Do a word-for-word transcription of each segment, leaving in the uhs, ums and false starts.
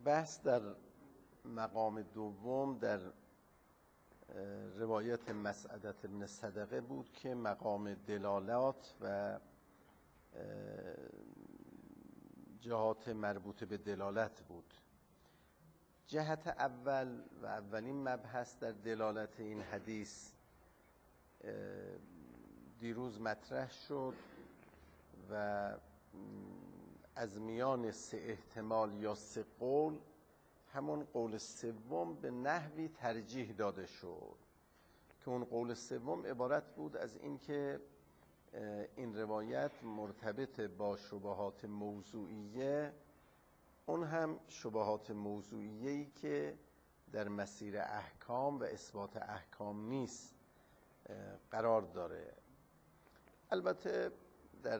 بحث در مقام دوم در روایت مسعدة بن صدقه بود که مقام دلالات و جهات مربوط به دلالت بود. جهت اول و اولین مبحث در دلالت این حدیث دیروز مطرح شد و از میان سه احتمال یا سه قول همون قول سوم به نحوی ترجیح داده شد که اون قول سوم عبارت بود از اینکه این روایت مرتبط با شبهات موضوعیه، اون هم شبهات موضوعیه‌ای که در مسیر احکام و اثبات احکام نیست قرار داره. البته در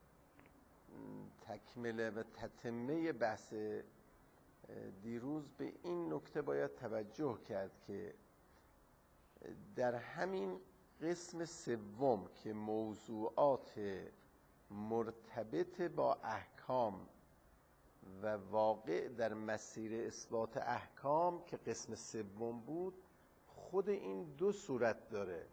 تکمله و تتمه بحث دیروز به این نکته باید توجه کرد که در همین قسم سوم که موضوعات مرتبط با احکام و واقع در مسیر اثبات احکام که قسم سوم بود، خود این دو صورت داره.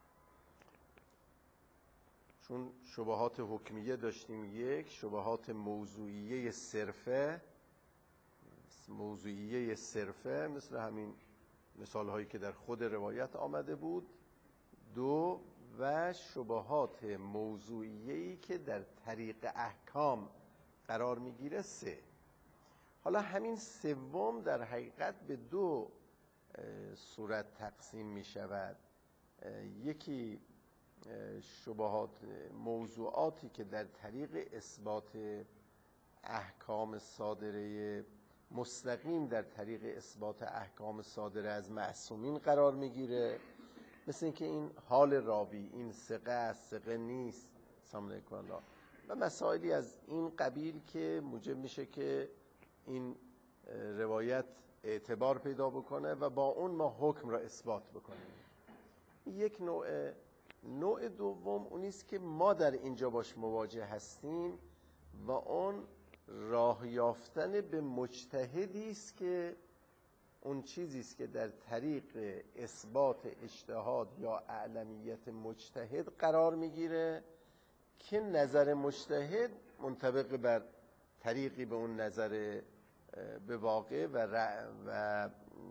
چون شبهات حکمیه داشتیم، یک شبهات موضوعیه صرفه موضوعیه صرفه مثل همین مثال هایی که در خود روایت آمده بود، دو و شبهات موضوعیه‌ای که در طریق احکام قرار میگیره، سه. حالا همین سوم در حقیقت به دو صورت تقسیم می شود. یکی شبهات موضوعاتی که در طریق اثبات احکام صادره مستقیم در طریق اثبات احکام صادره از معصومین قرار میگیره، مثل اینکه این حال راوی، این ثقه است، ثقه نیست، سلام علیکم الله، و مسائلی از این قبیل که موجب میشه که این روایت اعتبار پیدا بکنه و با اون ما حکم را اثبات بکنیم. یک نوع. نوع دوم اونیست که ما در اینجا باش مواجه هستیم و اون راه یافتن به مجتهدی است که اون چیزی است که در طریق اثبات اجتهاد یا اعلمیت مجتهد قرار میگیره که نظر مجتهد منطبق بر طریقی به اون نظر به واقع و, و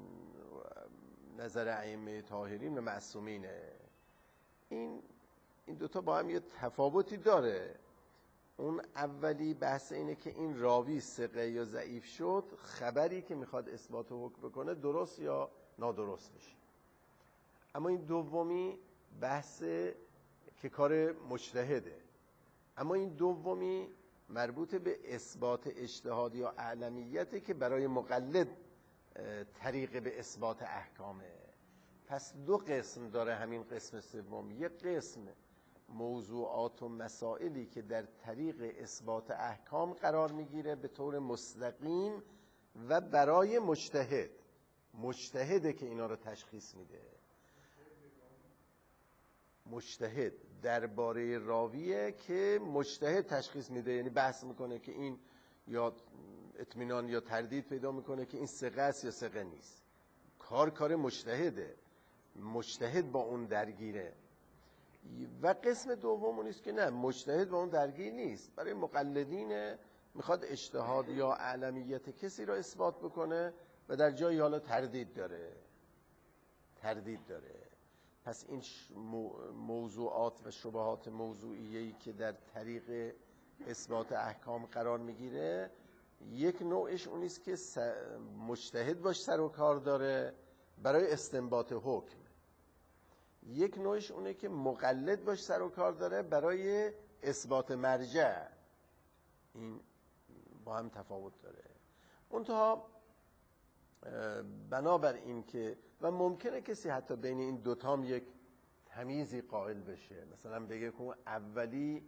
نظر ائمه طاهرین و معصومینه. این این دوتا با هم یه تفاوتی داره. اون اولی بحث اینه که این راوی ثقه یا ضعیف شد، خبری که میخواد اثبات حکم بکنه درست یا نادرست میشه. اما این دومی بحث که کار مجتهده. اما این دومی مربوط به اثبات اجتهاد یا اعلمیته که برای مقلد طریق به اثبات احکامه. پس دو قسم داره همین قسم سوم. یک قسم موضوعات و مسائلی که در طریق اثبات احکام قرار میگیره به طور مستقیم و برای مجتهد مجتهده که اینا رو تشخیص میده. مجتهد درباره راویه که مجتهد تشخیص میده، یعنی بحث میکنه که این یا اطمینان یا تردید پیدا میکنه که این ثقه است یا ثقه نیست. کار کار مجتهده، مجتهد با اون درگیره. و قسم دوم اونیست که نه، مجتهد با اون درگیر نیست، برای مقلدین میخواد اجتهاد یا اعلمیت کسی را اثبات بکنه و در جایی حالا تردید داره تردید داره پس این موضوعات و شبهات موضوعیه‌ای که در طریق اثبات احکام قرار میگیره، یک نوعش اونیست که مجتهد باش سر و کار داره برای استنباط حکم. یک نوعش اونه که مقلد باش سر و کار داره برای اثبات مرجع. این با هم تفاوت داره. منتها بنابر این که و ممکنه کسی حتی بین این دوتا هم یک تمیزی قائل بشه، مثلا بگه که اولی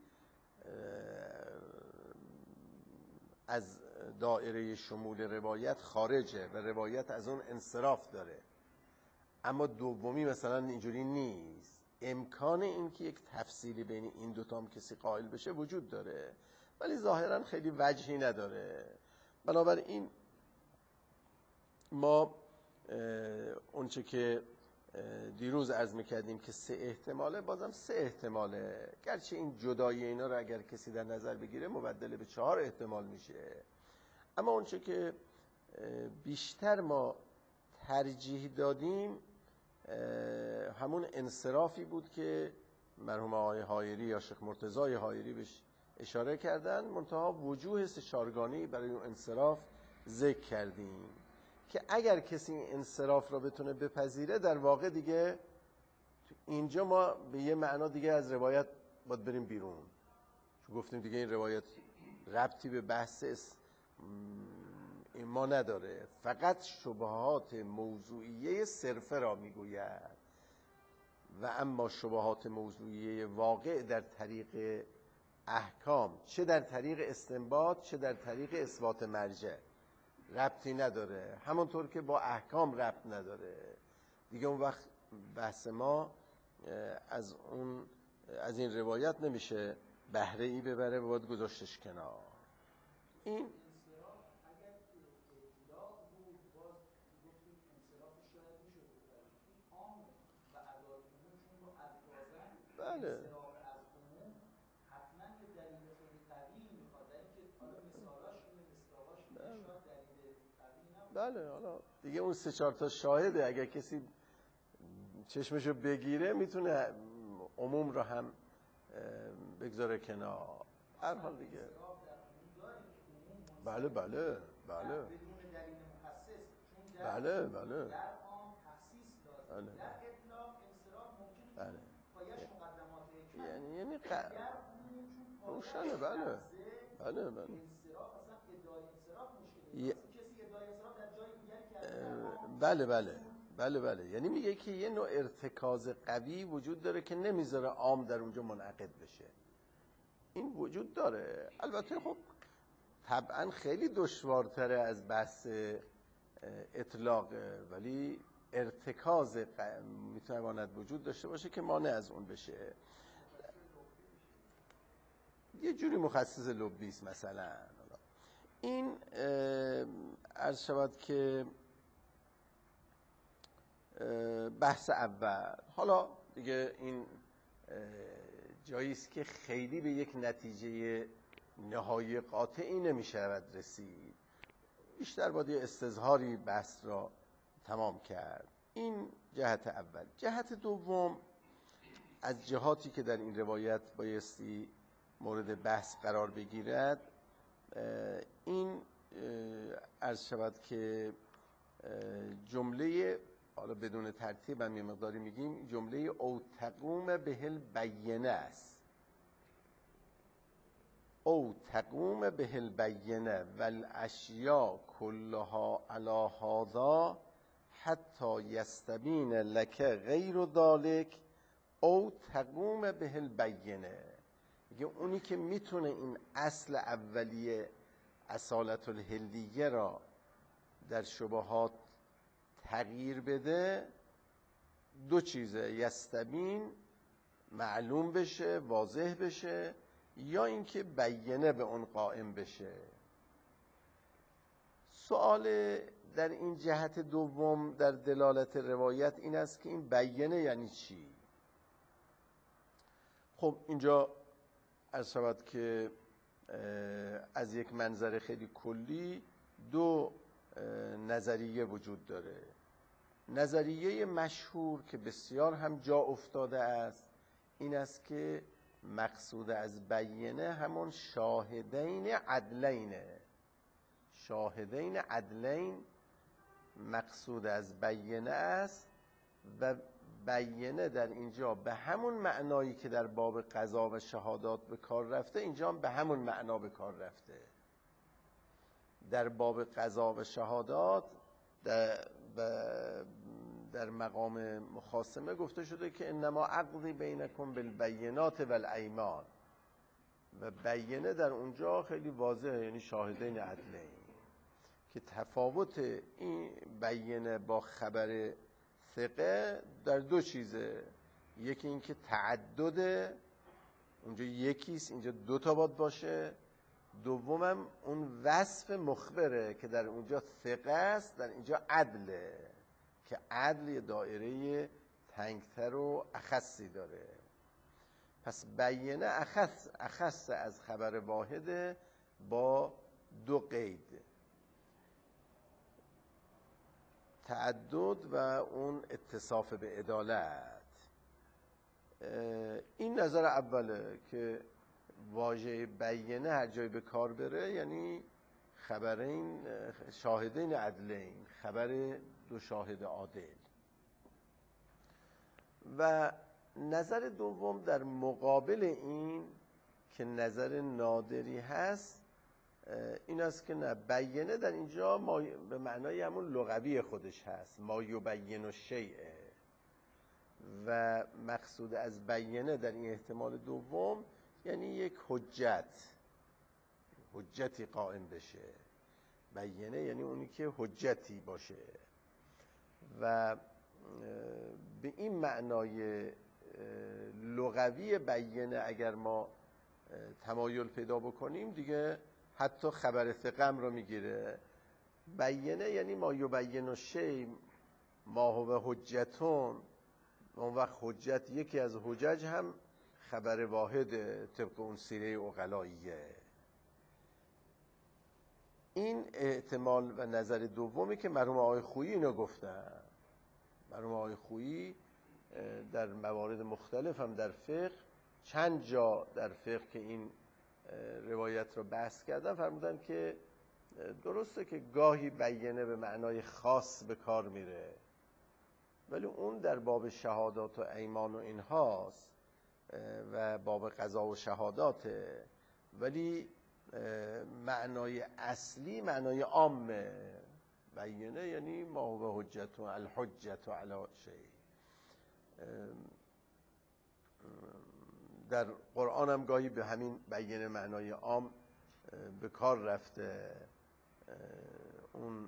از دایره شمول روایت خارجه و روایت از اون انصراف داره، اما دومی مثلا اینجوری نیست. امکان این که یک تفصیلی بین این دوتا هم کسی قائل بشه وجود داره، ولی ظاهرا خیلی وجهی نداره. بنابراین ما اونچه که دیروز عرض میکردیم که سه احتماله، بازم سه احتماله، گرچه این جدای اینا رو اگر کسی در نظر بگیره مبدل به چهار احتمال میشه، اما اونچه که بیشتر ما ترجیح دادیم همون انصرافی بود که مرحوم آقای حایری یا شیخ مرتضی حایری بهش اشاره کردن، منتها وجوه سه چارگانه‌ای برای اون انصراف ذکر کردیم که اگر کسی این انصراف را بتونه بپذیره، در واقع دیگه اینجا ما به یه معنا دیگه از روایت باید بریم بیرون، چون گفتیم دیگه این روایت ربطی به بحث ما نداره، فقط شبهات موضوعیه صرفه را میگوید و اما شبهات موضوعیه واقع در طریق احکام، چه در طریق استنباط چه در طریق اثبات مرجع، ربطی نداره، همونطور که با احکام ربط نداره دیگه. اون وقت بحث ما از اون از این روایت نمیشه بهره ای ببره و باید گذاشتش کنار. این بله انصراف از عموم حتما یه دلیل خیلی قوی میخواد، در اینکه حالا مثالاش اینه، مصداقاش اینه، شاید دلیل قوی نباشه. بله حالا دیگه اون سه چهار تا شاهده، اگر کسی چشمشو بگیره میتونه عموم رو هم بگذاره کنار. هر حال دیگه بله بله بله بدون دلیل مخصص، چون در بله بله در عام تخصیص لازم، بله. در اطلاق انصراف ممکنه بله. پایش مقدمات حکمت، یعنی یعنی ق... در عموم چون روشنه. بله بله بله انصراف اصلا ادعای انصراف مشکله، ی... کسی ادعای انصراف در جای دیگری کرده. بله بله بله بله یعنی میگه که یه نوع ارتکاز قوی وجود داره که نمیذاره عام در اونجا منعقد بشه، این وجود داره. البته خب طبعا خیلی دشوارتره از بحث اطلاقه، ولی ارتکاز ق... میتواند وجود داشته باشه که مانع از اون بشه. یه جوری مخصص لبیس مثلا. این عرض شود که بحث اول. حالا دیگه این جاییست که خیلی به یک نتیجه نهایی قاطعی نمیشود رسید، بیشتر باید یه استظهاری بحث را تمام کرد. این جهت اول. جهت دوم، از جهاتی که در این روایت بایستی مورد بحث قرار بگیرد، این عرض شود که جمله، حالا بدون ترتیب هم یه مقداری میگیم، جمله او تقوم بهل بینه است، او تقوم بهل بینه والاشیاء کلها علی هذا حتی یستبین لک غیر ذلک او تقوم بهل بینه. میگه اونی که میتونه این اصل اولیه اصالت الهلیه را در شبهات تغییر بده، دو چیزه: یستبین، معلوم بشه، واضح بشه، یا اینکه بینه به اون قائم بشه. سوال در این جهت دوم در دلالت روایت این است که این بینه یعنی چی؟ خب اینجا عرض شود که از یک منظر خیلی کلی دو نظریه وجود داره. نظریه مشهور که بسیار هم جا افتاده است این است که مقصود از بینه همون شاهدین عدلینه. شاهدین عدلین مقصود از بینه است و بینه در اینجا به همون معنایی که در باب قضا و شهادات به کار رفته، اینجا هم به همون معنا به کار رفته. در باب قضا و شهادات در, در مقام مخاصمه گفته شده که انما عقدی بینکم بالبینات والایمان، و بینه در اونجا خیلی واضحه، یعنی شاهدین عدلین، که تفاوت این بینه با خبر ثقه در دو چیزه. یکی این که تعدده، اونجا یکیست، اینجا دو تا باید باشه، دومم اون وصف مخبره که در اونجا ثقه است، در اینجا عدله که عدل یه دایره تنگتر و اخصی داره. پس بیانه اخص, اخص از خبر واحده با دو قید، تعدد و اون اتصاف به عدالت. این نظر اوله که واژه بیانه هر جای به کار بره یعنی خبرین شاهدین عدلین، خبر دو شاهد عادل. و نظر دوم در مقابل این که نظر نادری هست این است که نه، بیانه در اینجا ما به معنای همون لغوی خودش هست، ما یبین الشیء، و مقصود از بیانه در این احتمال دوم یعنی یک حجت، حجتی قائم بشه. بیانه یعنی اونی که حجتی باشه. و به این معنای لغوی بیانه اگر ما تمایل پیدا بکنیم دیگه حتی خبر ثقم رو میگیره. بیانه یعنی ما یبین الشیء ما هو حجتون، اون وقت حجت یکی از حجج هم خبر واحد طبق اون سیره عقلاییه. این احتمال و نظر دومی که مرحوم آقای خویی اینو گفتن. مرحوم آقای خویی در موارد مختلف هم در فقه، چند جا در فقه که این روایت رو بحث کردن، فرمودن که درسته که گاهی بیانه به معنای خاص به کار میره، ولی اون در باب شهادات و ایمان و اینهاست و باب قضا و شهاداته، ولی معنای اصلی معنای عامه. بیانه یعنی ما هو حجت و الحجت و علی شیء. در قرآن هم گاهی به همین بیانه معنای عام به کار رفته. اون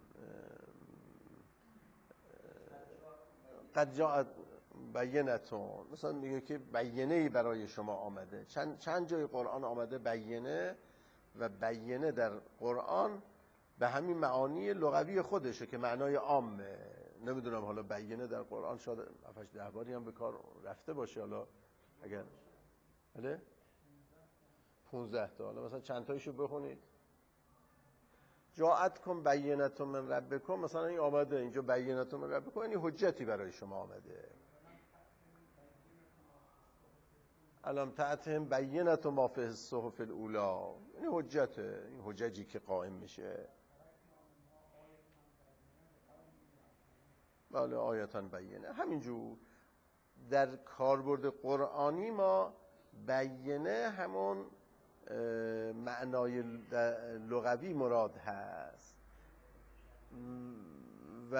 قد جاءت بینتون، مثلا میگه که بیانه‌ای برای شما آمده. چند چند جای قرآن آمده بیانه، و بیانه در قرآن به همین معانی لغوی خودشه که معنای عامه. نمیدونم حالا بیانه در قرآن شاید هفتش ده باری هم به کار رفته باشه، حالا اگر بله پونزده تا، حالا مثلا چند تایشو بخونید. جاءت کن بینتون من ربکم، مثلا این آمده اینجا بینتون من ربکم یعنی حجتی برای شما آمده. الم تأتهم بینة ما فی الصحف الاولی، یعنی حجته، این حججی که قائم میشه. بله آیتا بینه. همینجور در کاربرد قرآنی ما بیانه همون معنای لغوی مراد هست. و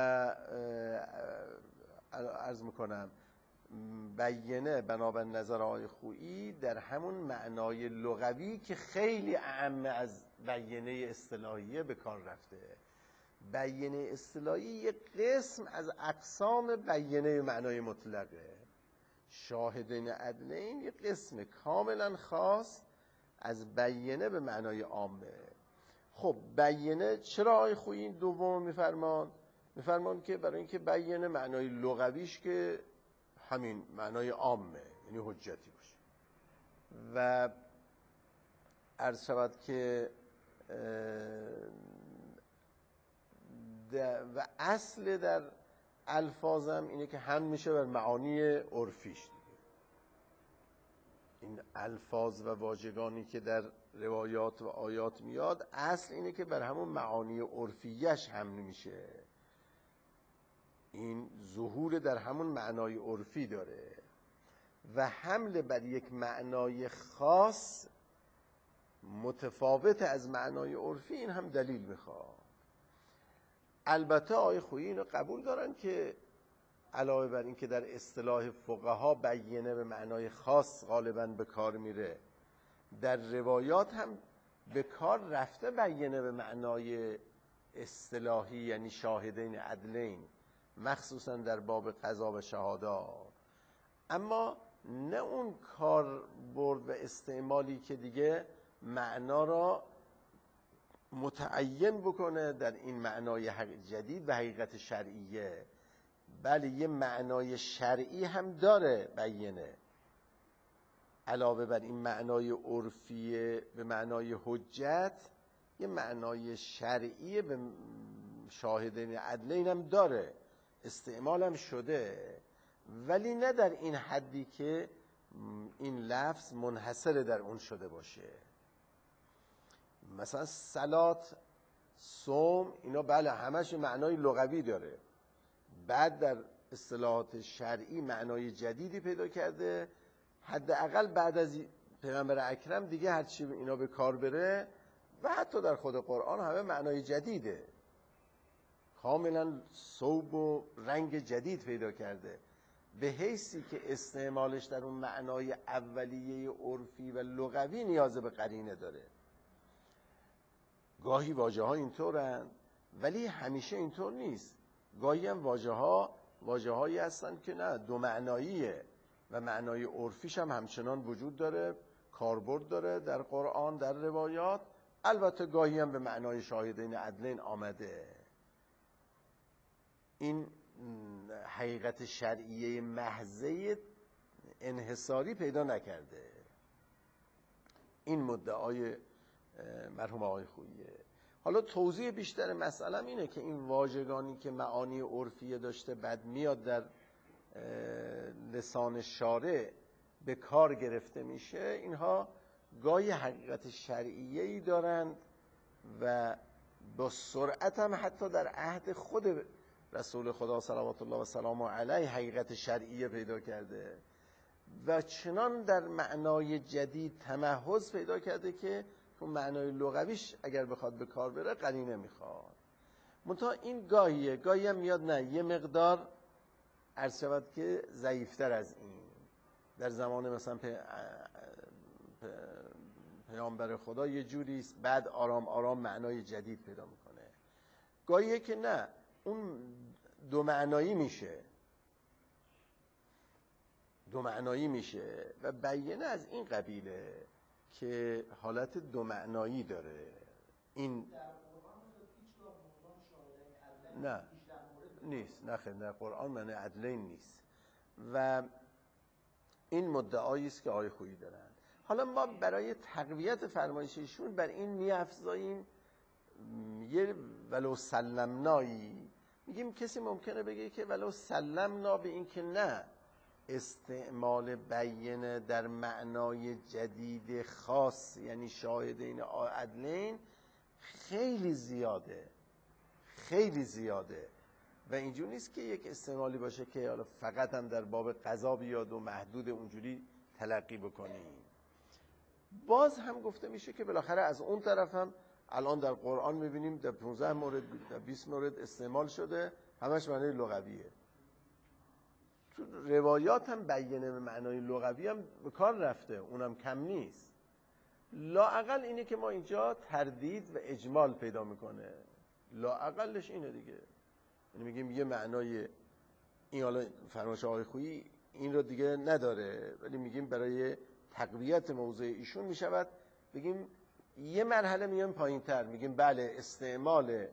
عرض میکنم بیانه بنابر نظر آقای خویی در همون معنای لغوی که خیلی اعم از بیانه اصطلاحیه به کار رفته. بیانه اصطلاحی یک قسم از اقسام بیانه معنای مطلقه. شاهدین عدلین یک قسم کاملا خاص از بیانه به معنای عامه. خب بیانه چرا آقای خویی این دوم میفرمان؟ میفرمان که برای اینکه بیانه معنای لغویش که همین معنای عامه، یعنی حجتی باشه. و عرض شود که و اصل در الفاظم اینه که هم میشه بر معانی عرفیش دیگه. این الفاظ و واژگانی که در روایات و آیات میاد، اصل اینه که بر همون معانی عرفیش هم میشه. این ظهور در همون معنای عرفی داره و حمل بر یک معنای خاص متفاوت از معنای عرفی، این هم دلیل میخواد. البته آقای خویی اینو قبول دارن که علاوه بر این که در اصطلاح فقها بیانه به معنای خاص غالباً به کار میره، در روایات هم به کار رفته بیانه به معنای اصطلاحی، یعنی شاهدین عدلین، مخصوصا در باب قضا و شهادات. اما نه اون کار برد و استعمالی که دیگه معنا را متعین بکنه در این معنای جدید و حقیقت شرعیه. بله یه معنای شرعی هم داره بینه، علاوه بر این معنای عرفی به معنای حجت، یه معنای شرعی به شاهدین عدلین هم داره، استعمال هم شده، ولی نه در این حدی که این لفظ منحصر در اون شده باشه. مثلا صلات، صوم، اینا بله همش معنای لغوی داره، بعد در اصطلاحات شرعی معنای جدیدی پیدا کرده، حداقل بعد از پیغمبر اکرم دیگه هرچی اینا به کار بره و حتی در خود قرآن همه معنای جدیده، کاملا صوب و رنگ جدید پیدا کرده، به حیثی که استعمالش در اون معنای اولیه عرفی و لغوی نیاز به قرینه داره. گاهی واژه ها اینطورن ولی همیشه اینطور نیست، گاهی هم واژه ها واژه هایی هستن که نه دو معناییه و معنای عرفیش هم همچنان وجود داره، کاربرد داره در قرآن، در روایات، البته گاهی هم به معنای شاهدین عدلین آمده. این حقیقت شرعیه محضه انحصاری پیدا نکرده. این مدعای مرحوم آقای خوییه. حالا توضیح بیشتر مسئله اینه که این واژگانی که معانی عرفی داشته بعد میاد در لسان شارع به کار گرفته میشه، اینها گاهی حقیقت شرعیه‌ای دارند و با سرعت هم حتی در عهد خود رسول خدا صلوات الله و سلامه علیه حقیقت شرعیه پیدا کرده و چنان در معنای جدید تمحض پیدا کرده که تو معنای لغویش اگر بخواد به کار بره قرینه میخواد. منتها این گاهیه، گاهی هم میاد نه یه مقدار عرض شود که ضعیفتر از این. در زمان مثلا پی... پی... پیامبر خدا یه جوریست، بعد آرام آرام معنای جدید پیدا میکنه. گاهیه که نه اون دو معنایی میشه دو معنایی میشه و بیانه از این قبیله که حالت دو معنایی داره. این نه نیست، نه خیر، نه قرآن معنی عدلین نیست و این مدعایی است که آقای خویی دارن. حالا ما برای تقویت فرمایششون بر این می‌افزاییم یه ولو سلمنایی، میگیم کسی ممکنه بگه که ولو سلمنا به این که نه استعمال بیانه در معنای جدید خاص یعنی شاهدین عدلین خیلی زیاده خیلی زیاده و اینجور نیست که یک استعمالی باشه که حالا فقط هم در باب قضا بیاد و محدود اونجوری تلقی بکنیم. باز هم گفته میشه که بالاخره از اون طرف هم الان در قرآن میبینیم در پانزده مورد در بیست مورد استعمال شده، همش معنی لغویه. تو روایات هم بیانه به معنای لغوی هم به کار رفته، اونم کم نیست. لااقل اینه که ما اینجا تردید و اجمال پیدا میکنه، لااقلش اینه دیگه. یعنی میگیم یه معنای این، حالا فرمایش آقای خویی این رو دیگه نداره، ولی میگیم برای تقویت موضوع ایشون میشود بگیم یه مرحله میام پایین تر، میگیم بله استعمال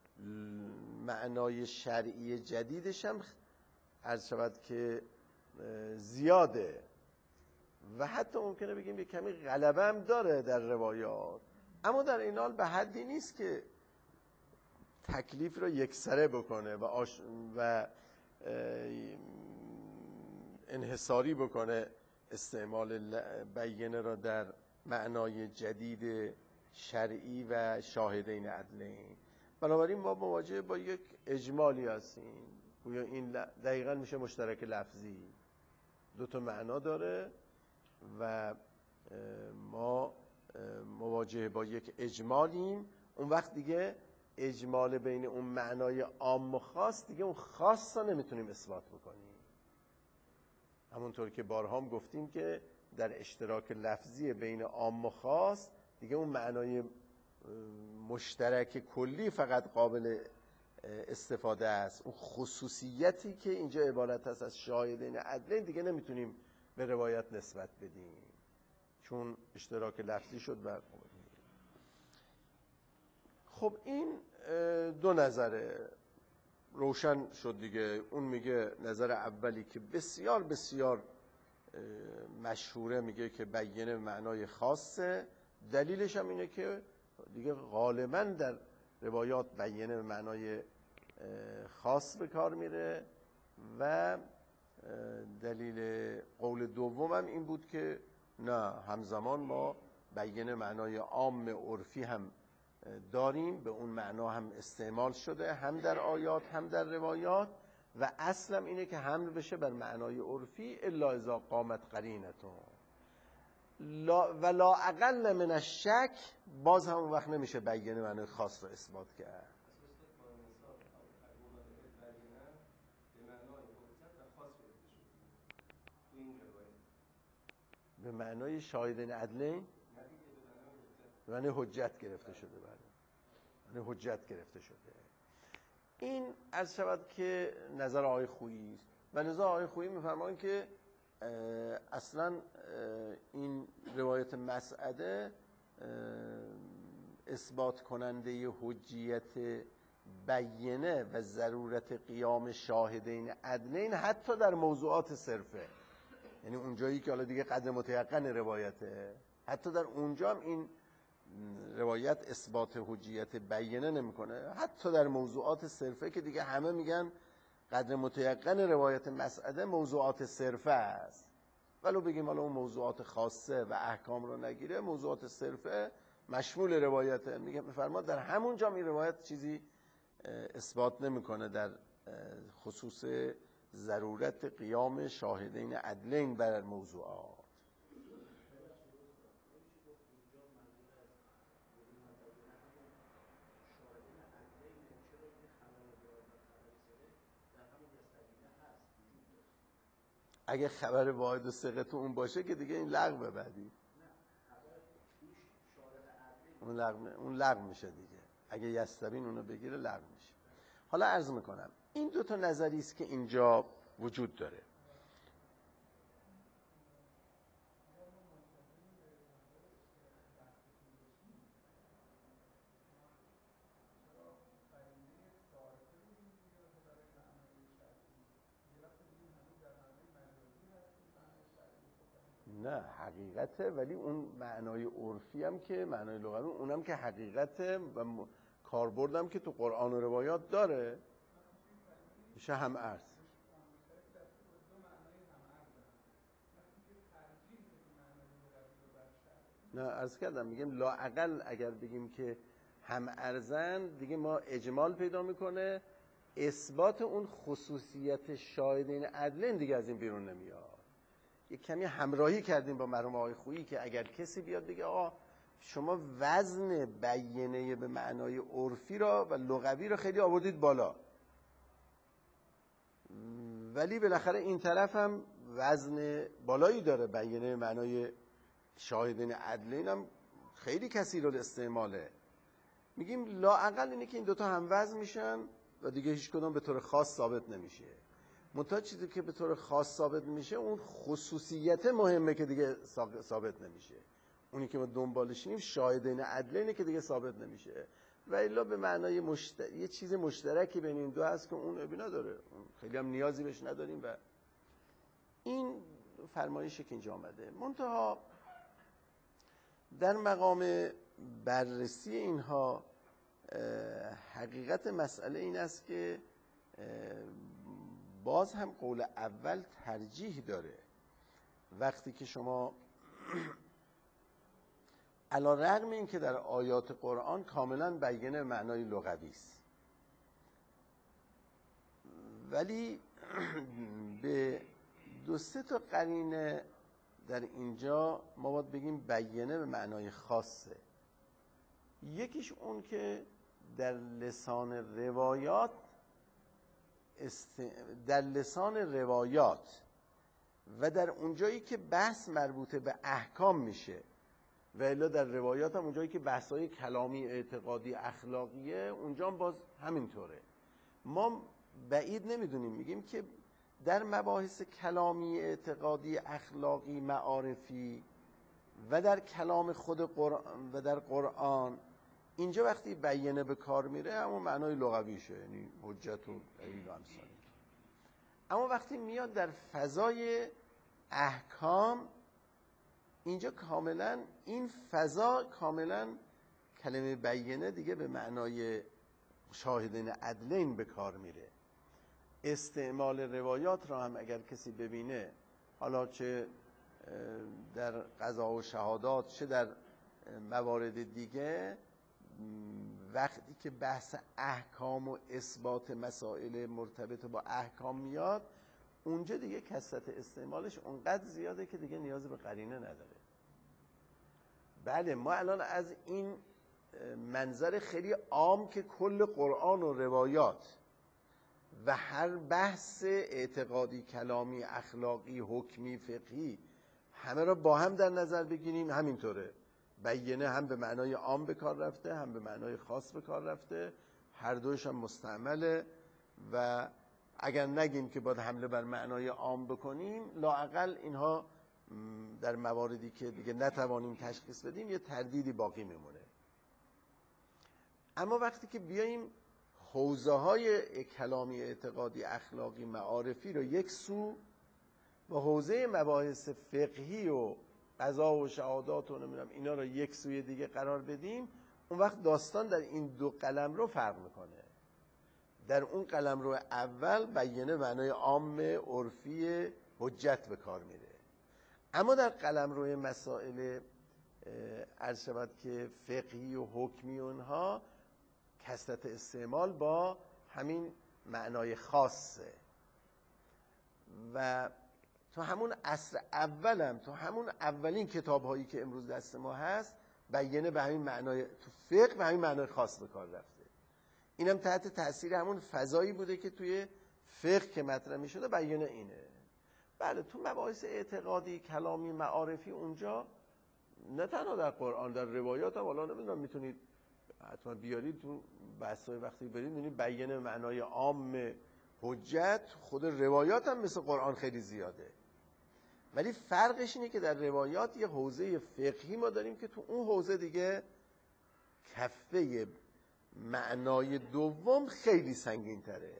معنای شرعی جدیدش هم عرض شود که زیاده و حتی ممکنه بگیم یه کمی غلبه هم داره در روایات، اما در این حال به حدی نیست که تکلیف رو یکسره بکنه و, آش... و انحصاری بکنه استعمال بیانه را در معنای جدید شرعی و شاهدین عدلین. بنابراین ما مواجه با یک اجمالی هستیم، گویا این دقیقاً میشه مشترک لفظی، دو تا معنا داره و ما مواجه با یک اجمالیم. اون وقت دیگه اجمال بین اون معنای عام و خاص، دیگه اون خاص رو نمیتونیم اثبات بکنیم. همونطور که بارها هم گفتیم که در اشتراک لفظی بین عام و خاص دیگه اون معنای مشترک کلی فقط قابل استفاده است، اون خصوصیتی که اینجا عبارت است از شاهدین عدلین دیگه نمیتونیم به روایت نسبت بدیم چون اشتراک لفظی شد. و خب این دو نظره روشن شد دیگه. اون میگه نظر اولی که بسیار بسیار مشهوره، میگه که بیینه به معنای خاصه. دلیلش هم اینه که دیگه غالبا در روایات بیینه به معنای خاص به کار میره و دلیل قول دوم هم این بود که نه، همزمان ما بیینه معنای عام عرفی هم داریم، به اون معنا هم استعمال شده، هم در آیات هم در روایات، و اصلا اینه که حمل بشه بر معنای عرفی الا اذا قامت قرینتون لا و لا اقل من الشک. باز هم وقت نمیشه بیینه معنای خاص رو اثبات کرد. به معنای شاهدین عدلین، به معنای حجت گرفته شده. بله، معنای حجت گرفته شده. این عرض شود که نظر آقای خویی است و نظر آقای خویی میفرمایند که اصلا این روایت مسعده اثبات کننده حجیت بیینه و ضرورت قیام شاهدین عدلین حتی در موضوعات صرفه، یعنی اونجایی که حالا دیگه قدر متیقن روایته، حتی در اونجا هم این روایت اثبات حجیت بیینه نمیکنه. حتی در موضوعات صرفه که دیگه همه میگن قدر متیقن روایت مسعده موضوعات صرفه است، ولو بگیم حالا اون موضوعات خاصه و احکام رو نگیره، موضوعات صرفه مشمول روایته. میگه بفرماد در همون جا این روایت چیزی اثبات نمیکنه در خصوص ضرورت قیام شاهدین عدلین بر موضوعات. اگه خبر واحد و ثقه تو اون باشه که دیگه این لغو بعدی اون لغو اون لغو میشه دیگه. اگه یستبین اونو بگیره لغو میشه. حالا عرض میکنم این دو تا نظری است که اینجا وجود داره. نه حقیقته، ولی اون معنای عرفی هم که معنای لغوی اونم که حقیقته و م... کاربردم که تو قرآن و روایات داره، میشه هم ارز. نه عرض کردم میگم لااقل اگر بگیم که هم ارزن دیگه ما اجمال پیدا میکنه، اثبات اون خصوصیت شاهدین عدلین دیگه از این بیرون نمیاد. یک کمی همراهی کردیم با مرحوم آقای خویی که اگر کسی بیاد بگه آقا شما وزن بیینه به معنای عرفی را و لغوی را خیلی آوردید بالا، ولی بالاخره این طرف هم وزن بالایی داره، بیینه به معنای شاهدین عدلین هم خیلی کثیر الاستعماله. میگیم لااقل اینه که این دوتا هم وزن میشن و دیگه هیچ کدوم به طور خاص ثابت نمیشه. منتها چیزی که به طور خاص ثابت میشه اون خصوصیت مهمه که دیگه ثابت نمیشه. اونی که ما دنبالشیم شاهدین عدلینه که دیگه ثابت نمیشه. و الا به معنای مشت... یه چیز مشترکی بین این دو هست که اون ابی نداره، خیلی هم نیازی بهش نداریم و این فرمایشی که اینجا آمده. منتها در مقام بررسی اینها حقیقت مسئله این است که باز هم قول اول ترجیح داره. وقتی که شما علی رغم این که در آیات قرآن کاملا بیینه معنای لغوی است، ولی به دو سه تا قرینه در اینجا ما باید بگیم بیینه به معنای خاصه. یکیش اون که در لسان روایات است... در لسان روایات و در اونجایی که بحث مربوط به احکام میشه و الا در روایات هم اونجایی که بحث‌های کلامی اعتقادی اخلاقیه اونجا هم باز همینطوره. ما بعید نمیدونیم میگیم که در مباحث کلامی اعتقادی اخلاقی معارفی و در کلام خود قرآن و در قرآن اینجا وقتی بیینه به کار میره همون معنای لغویشه، یعنی حجت و دلیل و امثال. اما وقتی میاد در فضای احکام، اینجا کاملا این فضا کاملا کلمه بیینه دیگه به معنای شاهدین عدلین به کار میره. استعمال روایات را هم اگر کسی ببینه، حالا چه در قضا و شهادات چه در موارد دیگه، وقتی که بحث احکام و اثبات مسائل مرتبط با احکام میاد، اونجا دیگه کثرت استعمالش اونقدر زیاده که دیگه نیاز به قرینه نداره. بله، ما الان از این منظر خیلی عام که کل قرآن و روایات و هر بحث اعتقادی، کلامی، اخلاقی، حکمی، فقهی همه را با هم در نظر بگیریم، همینطوره. بیینه هم به معنای عام به کار رفته، هم به معنای خاص به کار رفته، هر دویش هم مستعمله. و اگر نگیم که باید حمله بر معنای عام بکنیم، لااقل اینها در مواردی که دیگه نتوانیم تشخیص بدیم یه تردیدی باقی میمونه. اما وقتی که بیاییم حوزه های کلامی، اعتقادی، اخلاقی، معارفی رو یک سو و حوزه مباحث فقهی و قضا و شهادات و نمیدونم اینا رو یک سوی دیگه قرار بدیم، اون وقت داستان در این دو قلم رو فرق میکنه. در اون قلم رو اول بیینه معنای عام عرفی حجت به کار میره، اما در قلم روی مسائل عرض شود که فقهی و حکمی اونها کثرت استعمال با همین معنای خاصه. و تو همون عصر اولم، تو همون اولین کتاب هایی که امروز دست ما هست، بیینه به همین معنای، تو فقه به همین معنای خاص به کار رفته. اینم تحت تاثیر همون فضایی بوده که توی فقه که مطرح می شده بیینه اینه. بله، تو مباحث اعتقادی، کلامی، معارفی اونجا نه تنها در قرآن، در روایات هم، حالا نمیدونم میتونید حتما بیارید تو بحثای وقتی برید میبینید بیینه معنای عام حجت، خود روایات هم مثل قرآن خیلی زیاده. ولی فرقش اینه که در روایات یه حوزه فقهی ما داریم که تو اون حوزه دیگه کفه معنای دوم خیلی سنگین تره.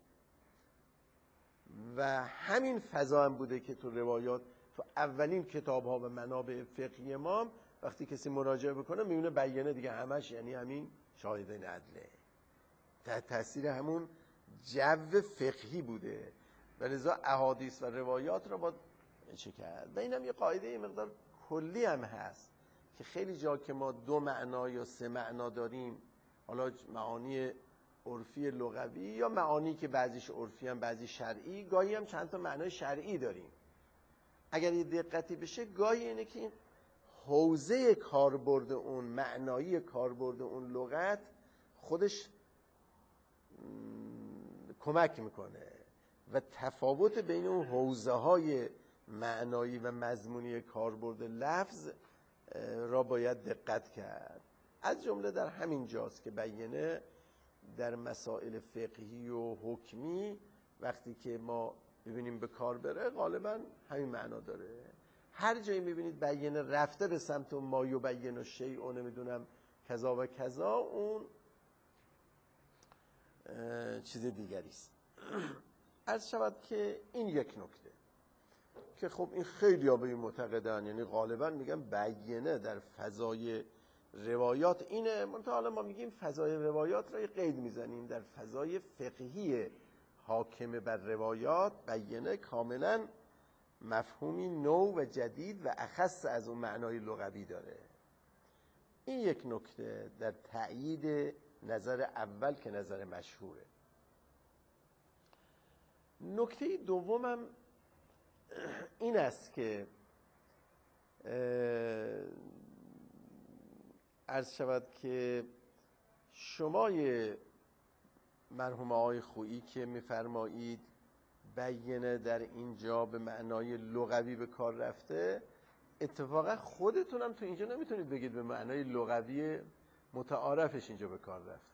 و همین فضا هم بوده که تو روایات، تو اولین کتاب ها و منابع فقهی ما وقتی کسی مراجعه بکنه میبینه بیینه دیگه همش یعنی همین شاهدین عدله، تحت تاثیر همون جو فقهی بوده. و لذا احادیث و روایات رو باید چه کرد. و اینم یه قاعده یه مقدار کلی هم هست که خیلی جا که ما دو معنا یا سه معنا داریم، حالا معانی عرفی لغوی یا معانی که بعضیش عرفی هم بعضی شرعی، گاهی هم چند تا معنای شرعی داریم. اگر یه دقتی بشه گاهی اینه که این حوزه کاربرد اون معنایی، کاربرد اون لغت خودش کمک میکنه و تفاوت بین اون حوزه های معنایی و مضمونی کاربرد لفظ را باید دقت کرد. از جمله در همین جاست که بیینه در مسائل فقهی و حکمی وقتی که ما ببینیم به کار بره غالبا همین معنا داره. هر جایی میبینید بیینه رفته به سمت ما یبین و شیء و نمیدونم کذا و کذا، اون چیز دیگری است. عرض شود که این یک نکته که خب این خیلی ها به این معتقدن، یعنی غالبا میگن بیینه در فضای روایات اینه. منتها حالا ما میگیم فضای روایات را یه قید میزنیم، در فضای فقهی حاکم بر روایات بیینه کاملا مفهومی نو و جدید و اخص از اون معنای لغوی داره. این یک نکته در تأیید نظر اول که نظر مشهوره. نکته دومم این است که عرض شود که شمای مرحوم آقای خویی که میفرمایید بیینه در اینجا به معنای لغوی به کار رفته، اتفاقا خودتونم تو اینجا نمیتونید بگید به معنای لغوی متعارفش اینجا به کار رفته.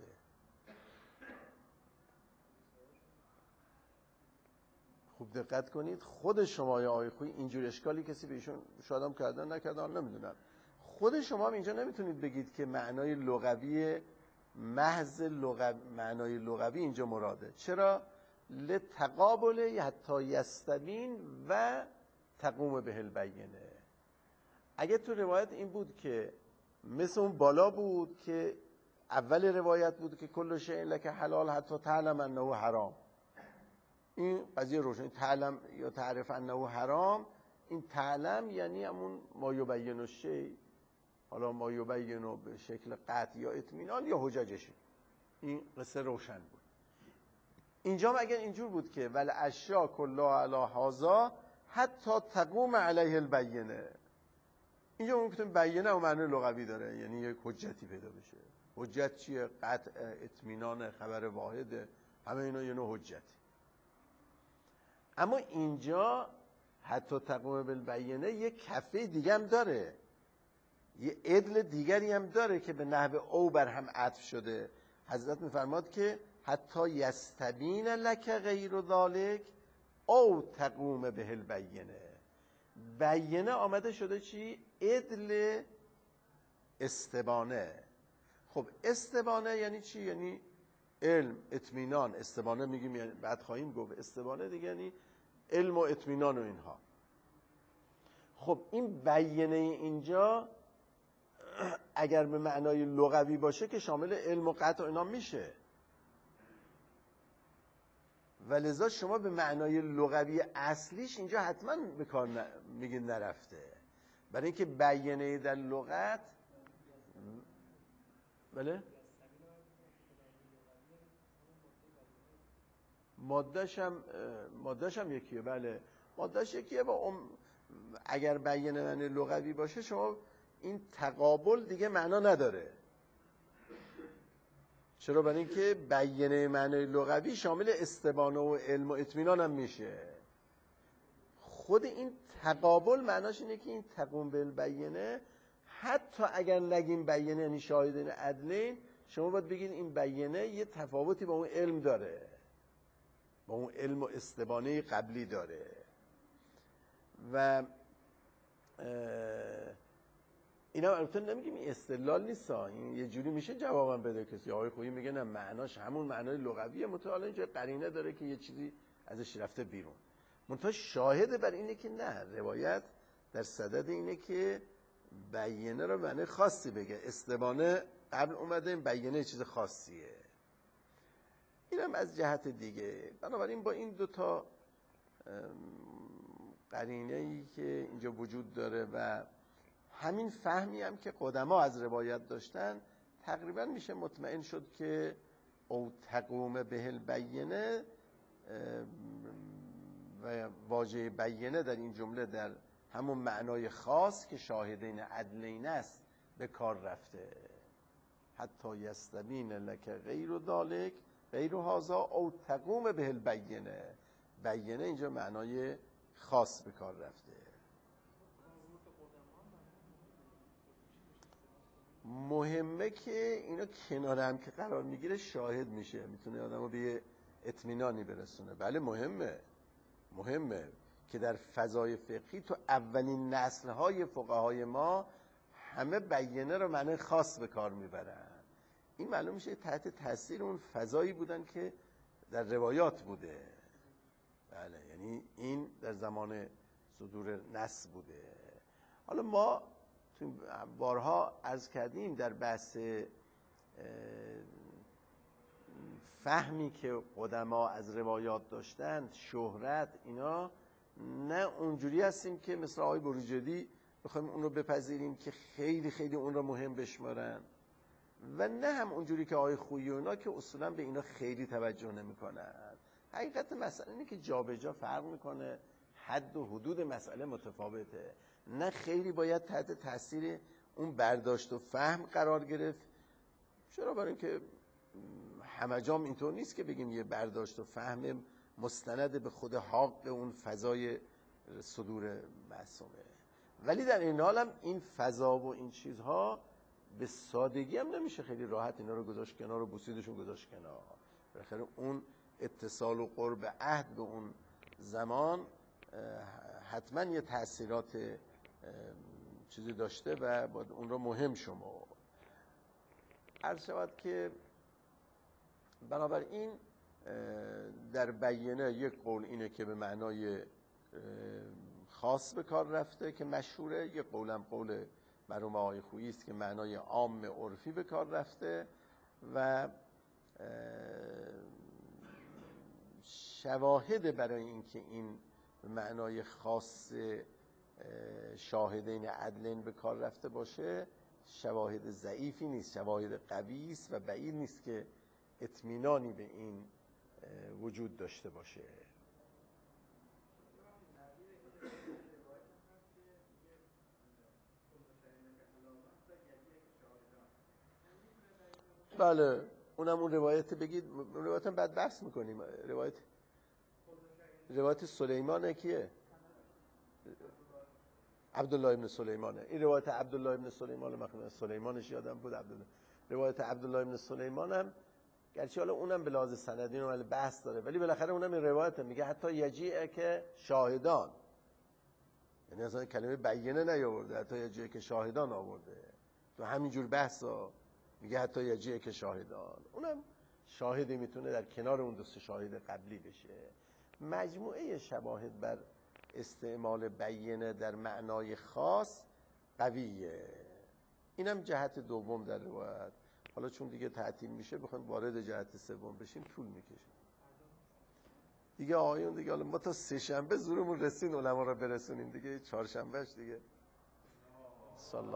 خوب دقت کنید، خود شمای آقای خویی اینجور اشکالی کسی به ایشون شاید هم کردن نکردن نمیدونم، خود شما هم اینجا نمیتونید بگید که معنای لغوی محض لغو... معنای لغوی اینجا مراده. چرا؟ لتقابل حتی یستبین و تقوم به البینه. اگه تو روایت این بود که مثل اون بالا بود که اول روایت بود که کل شیء لک حلال حتی تعلم انه حرام، این قضیه روشن. تعلم یا تعرف انه حرام، این تعلم یعنی همون ما یبین الشیء، حالا ما یبین به شکل قطع یا اطمینان یا حججشه. این قصه روشن بود. اینجا هم اگر اینجور بود که ول اشیا کلها علی هذا حتی تقوم علیه البینه، اینجا ممکنه بینه و معنی لغوی داره، یعنی یک حجتی پیدا بشه. حجت چیه؟ قطع، اطمینان، خبر واحد، همه اینا یه نوع حجتی. اما اینجا حتی تقوم بالبینه یک کفه دیگه هم داره، یه عدل دیگری هم داره که به نحو او بر هم عطف شده. حضرت میفرماد که حتی یستبین لک غیر ذالک او تقوم به البینه. بینه آمده شده چی؟ عدل استبانه. خب استبانه یعنی چی؟ یعنی علم، اطمینان. استبانه میگیم یعنی بعد خواهیم گفت استبانه دیگه یعنی علم و اطمینان و اینها. خب این بینه اینجا اگر به معنای لغوی باشه که شامل علم و قطع و اینا میشه، ولذا شما به معنای لغوی اصلیش اینجا حتما به کار ن... میگین نرفته، برای اینکه بینه در لغت بله ماده‌ش هم ماده‌ش هم یکیه. بله ماده‌ش یکیه. با اون اگر بینه معنی لغوی باشه شما این تقابل دیگه معنا نداره. چرا؟ برای اینکه بینه معنی لغوی شامل استبانه و علم و اطمینان هم میشه. خود این تقابل معناش اینه که این تقوم بالبینه، حتی اگر نگیم بینه یعنی شاهدین عدلین، شما باید بگید این بینه یه تفاوتی با اون علم داره، با اون علم و استبانه قبلی داره. و اینا البته نمیگیم این استدلال نیست، این یه جوری میشه جوابم بده کسی. آقای خویی میگه نه معناش همون معنای لغویه، متأ اینجا قرینه داره که یه چیزی ازش رفته بیرون. منتها شاهد بر اینه که نه، روایت در صدد اینه که بینه رو معنی خاصی بگه. استبانه قبل اومده، این بینه چیز خاصیه. اینم از جهت دیگه. بنابراین با این دوتا قرینه‌ای که اینجا وجود داره و همین فهمی هم که قدما از روایت داشتن، تقریبا میشه مطمئن شد که او تقوم به البینه و واژه بینه در این جمله در همون معنای خاص که شاهدین عدلین است به کار رفته. حتی یستبین لک غیر ذالک غیر هذا او تقوم به البینه. بینه اینجا معنای خاص به کار رفته. مهمه که اینا کنار هم که قرار میگیره شاهد میشه، میتونه آدمو به اطمینانی برسونه. بله مهمه، مهمه که در فضای فقهی تو اولین نسل‌های فقهای ما همه بینه رو معنی خاص به کار میبرن. این معلوم میشه تحت تاثیر اون فضایی بودن که در روایات بوده. بله یعنی این در زمان صدور نص بوده. حالا ما تو بارها عرض کردیم در بحث فهمی که قدما از روایات داشتن، شهرت، اینا نه اونجوری هستیم که مثل آقای بروجردی بخوایم اون رو بپذیریم که خیلی خیلی اون رو مهم بشمارن، و نه هم اونجوری که آقای خویی اونا که اصولا به اینا خیلی توجه نمی‌کنن. حقیقت مسئله اینه که جا به جا فرق میکنه، حد و حدود مسئله متفاوته. نه خیلی باید تحت تاثیر اون برداشت و فهم قرار گرفت. چرا؟ برای اینکه همه جام اینطور نیست که بگیم یه برداشت و فهم مستند به خود حق اون فضای صدور معصومه. ولی در این حال هم این فضا و این چیزها به سادگی هم نمیشه خیلی راحت اینا رو گذاشت کنار و بوسیدشون گذاشت کنار. بالاخره اون اتصال و قرب عهد به اون زمان حتما یه تأثیرات چیزی داشته و باید اون رو مهم شما. عرض شود که بنابراین در بیینه یک قول اینه که به معنای خاص به کار رفته که مشهوره، یک قولم قول مرحوم آقای خویی است که معنای عام عرفی به کار رفته و شواهد برای اینکه این معنای خاص شاهدین عدلین به کار رفته باشه شواهد ضعیفی نیست، شواهد قوی است و بعید نیست که اطمینانی به این وجود داشته باشه. بله اونم اون روایت بگید، اون روایت هم بعد بحث میکنیم. روایت روایت سلیمانه کیه؟ عبدالله ابن سلیمانه. این روایت عبدالله ابن سلیمان مخدوم سلیمانش یادم بود عبدالله. روایت عبدالله ابن سلیمان هم گرچه حالا اونم به لحاظ سندی ولی بحث داره ولی بالاخره اونم این روایت میگه حتی یجیعه که شاهدان، یعنی اصلا کلمه بیینه نیاورده، حتی یجیعه که شاهدان آورده. تو همینجور بحثا میگه حتی یجیعه که شاهدان، اونم شاهدی میتونه در کنار اون دو سه شاهد قبلی بشه. مجموعه شواهد بر استعمال بیینه در معنای خاص قویه. اینم جهت دوم در روایت. حالا چون دیگه تعطیل میشه بخوایم وارد جهت سوم بشیم طول میکشه دیگه. آقایون دیگه حالا ما تا سه شنبه زورمون رسین علما رو برسونیم دیگه، چهارشنبهش دیگه